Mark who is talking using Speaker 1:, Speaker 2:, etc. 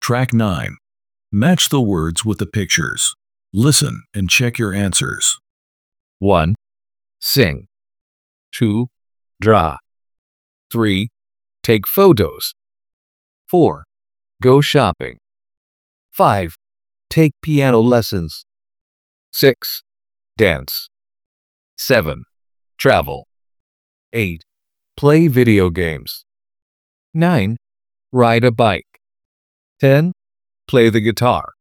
Speaker 1: Track 9. Match the words with the pictures. Listen and check your answers.
Speaker 2: 1. Sing. 2. Draw. 3. Take photos. 4. Go shopping. 5. Take piano lessons. 6. Dance. 7. Travel. 8. Play video games. 9. Ride a bike. 10. Play the guitar.